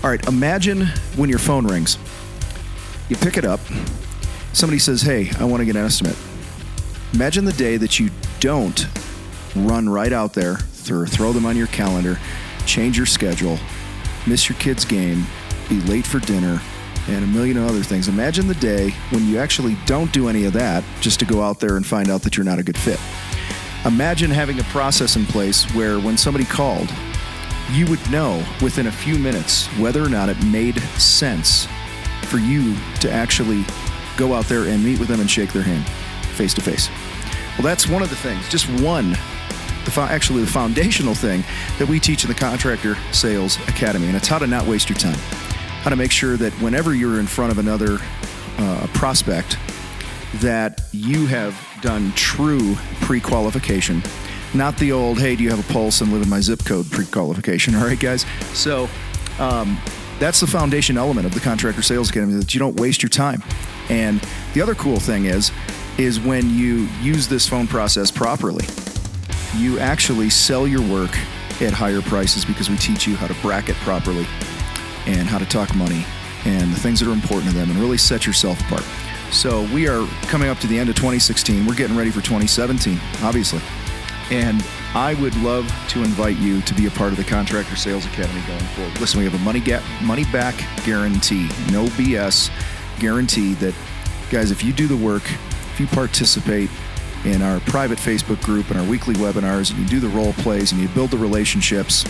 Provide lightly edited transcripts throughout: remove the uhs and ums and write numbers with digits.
All right, imagine when your phone rings. You pick it up. Somebody says, hey, I want to get an estimate. Imagine the day that you don't run right out there, throw them on your calendar, change your schedule, miss your kid's game, be late for dinner, and a million other things. Imagine the day when you actually don't do any of that just to go out there and find out that you're not a good fit. Imagine having a process in place where when somebody called, you would know within a few minutes whether or not it made sense for you to actually go out there and meet with them and shake their hand face to face. Well, that's one of the things, just one, actually the foundational thing that we teach in the Contractor Sales Academy, and it's how to not waste your time. How to make sure that whenever you're in front of another prospect, that you have done true pre-qualification, not the old, hey, do you have a pulse and live in my zip code pre-qualification, all right, guys? So that's the foundation element of the Contractor Sales Academy, that you don't waste your time. And the other cool thing is when you use this phone process properly, you actually sell your work at higher prices because we teach you how to bracket properly and how to talk money and the things that are important to them and really set yourself apart. So we are coming up to the end of 2016. We're getting ready for 2017, obviously. And I would love to invite you to be a part of the Contractor Sales Academy going forward. Listen, we have a money back guarantee, no BS guarantee that, guys, if you do the work, if you participate in our private Facebook group and our weekly webinars, and you do the role plays and you build the relationships,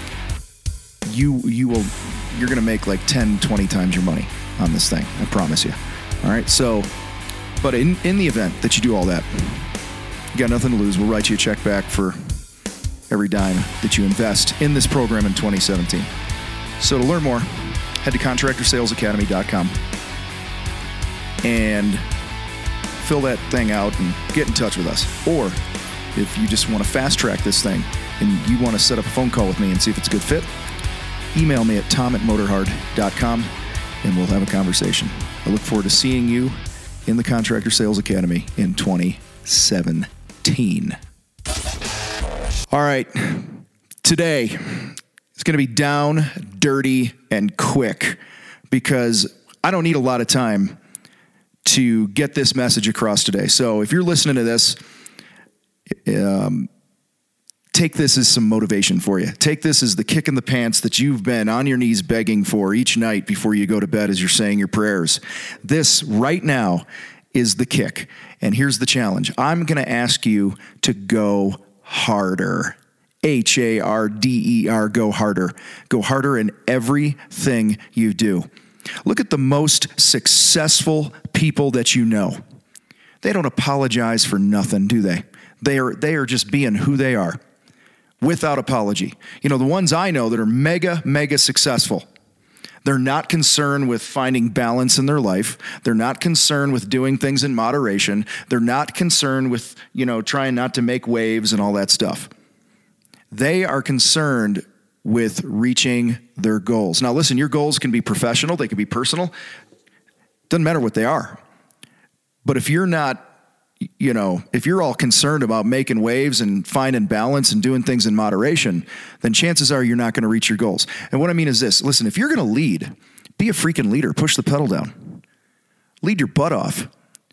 you're going to make like 10, 20 times your money on this thing. I promise you. All right. So, but in the event that you do all that, you got nothing to lose. We'll write you a check back for every dime that you invest in this program in 2017. So to learn more, head to contractorsalesacademy.com and fill that thing out and get in touch with us. Or if you just want to fast track this thing and you want to set up a phone call with me and see if it's a good fit, email me at tom@motorhard.com and we'll have a conversation. I look forward to seeing you in the Contractor Sales Academy in 2017. All right. Today, it's going to be down, dirty, and quick because I don't need a lot of time to get this message across today. So if you're listening to this, take this as some motivation for you. Take this as the kick in the pants that you've been on your knees begging for each night before you go to bed as you're saying your prayers. This right now is the kick. And here's the challenge. I'm going to ask you to go harder. Harder, go harder. Go harder in everything you do. Look at the most successful people that you know. They don't apologize for nothing, do they? They are just being who they are without apology. You know, the ones I know that are mega successful, they're not concerned with finding balance in their life. They're not concerned with doing things in moderation. They're not concerned with, trying not to make waves and all that stuff. They are concerned with reaching their goals. Now, listen, your goals can be professional. They can be personal. Doesn't matter what they are. But if you're not, if you're all concerned about making waves and finding balance and doing things in moderation, then chances are you're not going to reach your goals. And what I mean is this. Listen, if you're going to lead, be a freaking leader. Push the pedal down. Lead your butt off.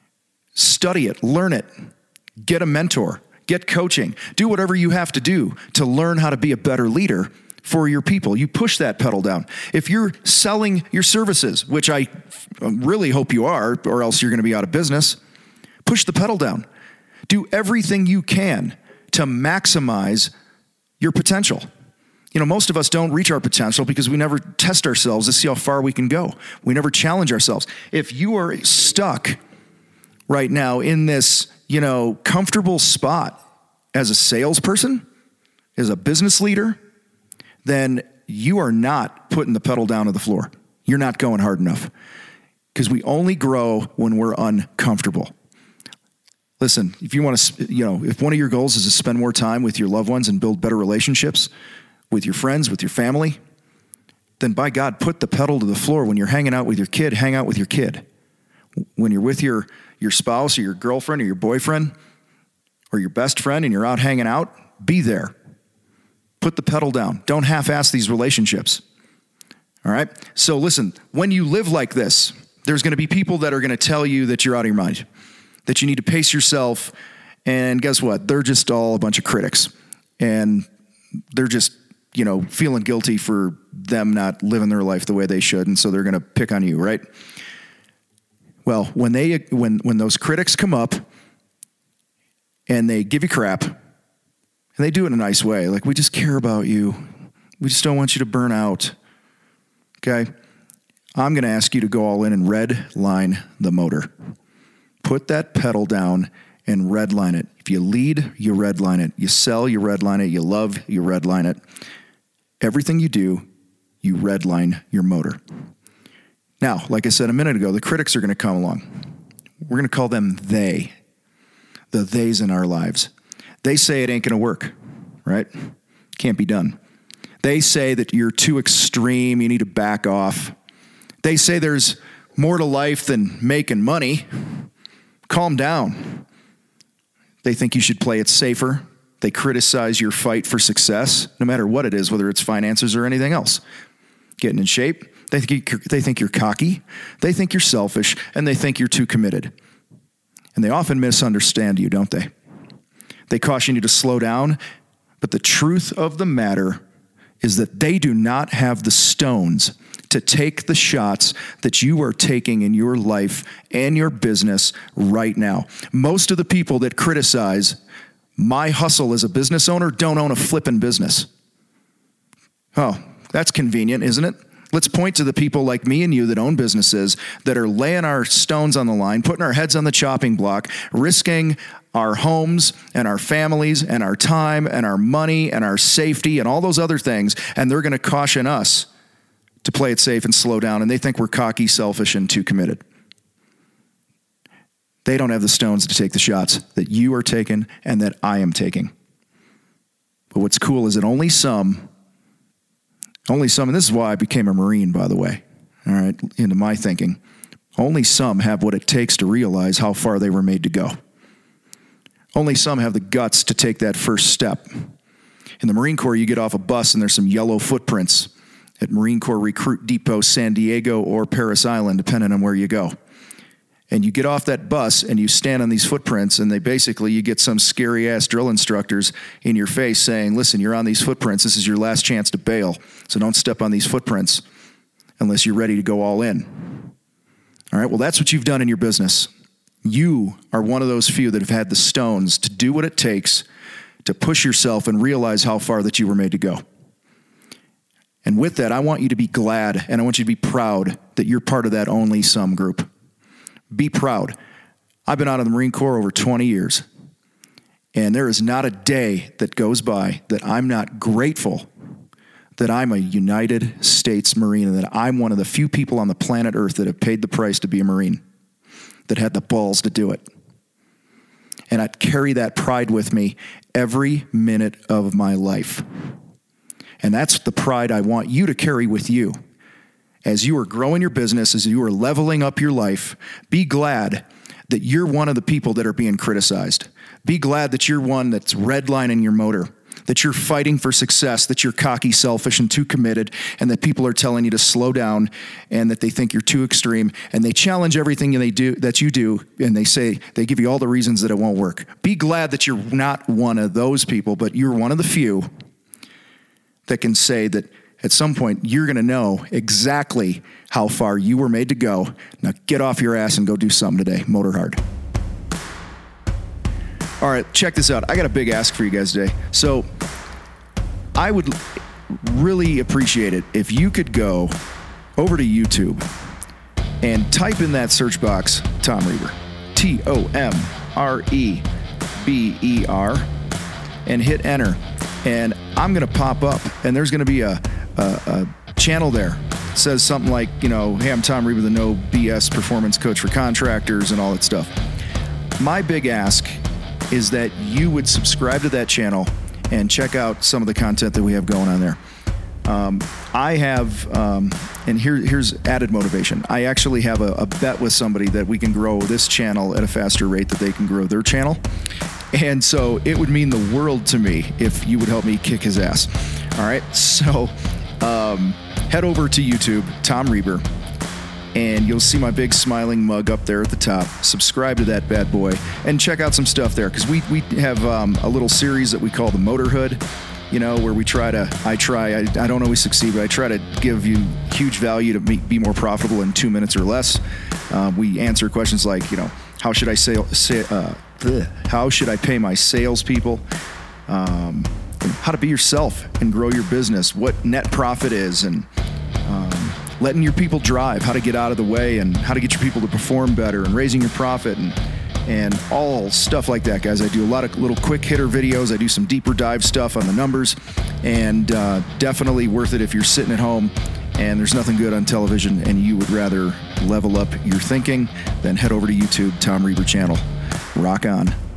Study it. Learn it. Get a mentor. Get coaching. Do whatever you have to do to learn how to be a better leader for your people. You push that pedal down. If you're selling your services, which I really hope you are, or else you're going to be out of business, push the pedal down. Do everything you can to maximize your potential. Most of us don't reach our potential because we never test ourselves to see how far we can go. We never challenge ourselves. If you are stuck right now in this, comfortable spot as a salesperson, as a business leader, then you are not putting the pedal down to the floor. You're not going hard enough because we only grow when we're uncomfortable. Listen, if you want to, if one of your goals is to spend more time with your loved ones and build better relationships with your friends, with your family, then by God, put the pedal to the floor. When you're hanging out with your kid, hang out with your kid. When you're with your spouse or your girlfriend or your boyfriend or your best friend and you're out hanging out, be there. Put the pedal down. Don't half-ass these relationships. All right? So listen, when you live like this, there's going to be people that are going to tell you that you're out of your mind, that you need to pace yourself. And guess what? They're just all a bunch of critics. And they're just, feeling guilty for them not living their life the way they should. And so they're going to pick on you, right? Well, when those critics come up and they give you crap, and they do it in a nice way, like, we just care about you. We just don't want you to burn out. Okay? I'm going to ask you to go all in and red line the motor. Put that pedal down and red line it. If you lead, you red line it. You sell, you red line it. You love, you red line it. Everything you do, you red line your motor. Now, like I said a minute ago, the critics are going to come along. We're going to call them they. The theys in our lives. They say it ain't going to work, right? Can't be done. They say that you're too extreme, you need to back off. They say there's more to life than making money. Calm down. They think you should play it safer. They criticize your fight for success, no matter what it is, whether it's finances or anything else. Getting in shape. They think you're cocky. They think you're selfish, and they think you're too committed. And they often misunderstand you, don't they? They caution you to slow down, but the truth of the matter is that they do not have the stones to take the shots that you are taking in your life and your business right now. Most of the people that criticize my hustle as a business owner don't own a flipping business. Oh, that's convenient, isn't it? Let's point to the people like me and you that own businesses that are laying our stones on the line, putting our heads on the chopping block, risking our homes and our families and our time and our money and our safety and all those other things, and they're going to caution us to play it safe and slow down, and they think we're cocky, selfish, and too committed. They don't have the stones to take the shots that you are taking and that I am taking. But what's cool is that only some, and this is why I became a Marine, by the way, all right, into my thinking, only some have what it takes to realize how far they were made to go. Only some have the guts to take that first step. In the Marine Corps, you get off a bus and there's some yellow footprints at Marine Corps Recruit Depot, San Diego, or Parris Island, depending on where you go. And you get off that bus and you stand on these footprints, and you get some scary ass drill instructors in your face saying, listen, you're on these footprints. This is your last chance to bail. So don't step on these footprints unless you're ready to go all in. All right. Well, that's what you've done in your business. You are one of those few that have had the stones to do what it takes to push yourself and realize how far that you were made to go. And with that, I want you to be glad and I want you to be proud that you're part of that only some group. Be proud. I've been out of the Marine Corps over 20 years, and there is not a day that goes by that I'm not grateful that I'm a United States Marine and that I'm one of the few people on the planet Earth that have paid the price to be a Marine, that had the balls to do it. And I carry that pride with me every minute of my life. And that's the pride I want you to carry with you. As you are growing your business, as you are leveling up your life, be glad that you're one of the people that are being criticized. Be glad that you're one that's redlining your motor, that you're fighting for success, that you're cocky, selfish, and too committed, and that people are telling you to slow down and that they think you're too extreme, and they challenge everything that you do, and they give you all the reasons that it won't work. Be glad that you're not one of those people, but you're one of the few that can say that at some point, you're going to know exactly how far you were made to go. Now get off your ass and go do something today. Motor hard. All right, check this out. I got a big ask for you guys today. So I would really appreciate it if you could go over to YouTube and type in that search box, Tom Reber, TOMREBER, and hit enter. And I'm going to pop up, and there's going to be a channel there. It says something like, hey, I'm Tom Reber, the no BS performance coach for contractors and all that stuff. My big ask is that you would subscribe to that channel and check out some of the content that we have going on there. I have, and here's added motivation. I actually have a bet with somebody that we can grow this channel at a faster rate that they can grow their channel. And so it would mean the world to me if you would help me kick his ass. All right. So head over to YouTube, Tom Reber, and you'll see my big smiling mug up there at the top. Subscribe to that bad boy and check out some stuff there, because we have a little series that we call the Motorhood, where I don't always succeed, but I try to give you huge value to be more profitable in 2 minutes or less. We answer questions like, how should I pay my salespeople? How to be yourself and grow your business, what net profit is, and letting your people drive, how to get out of the way, and how to get your people to perform better, and raising your profit, and all stuff like that, guys. I do a lot of little quick hitter videos. I do some deeper dive stuff on the numbers, and definitely worth it if you're sitting at home and there's nothing good on television and you would rather level up your thinking. Then head over to YouTube, Tom Reber channel. Rock on.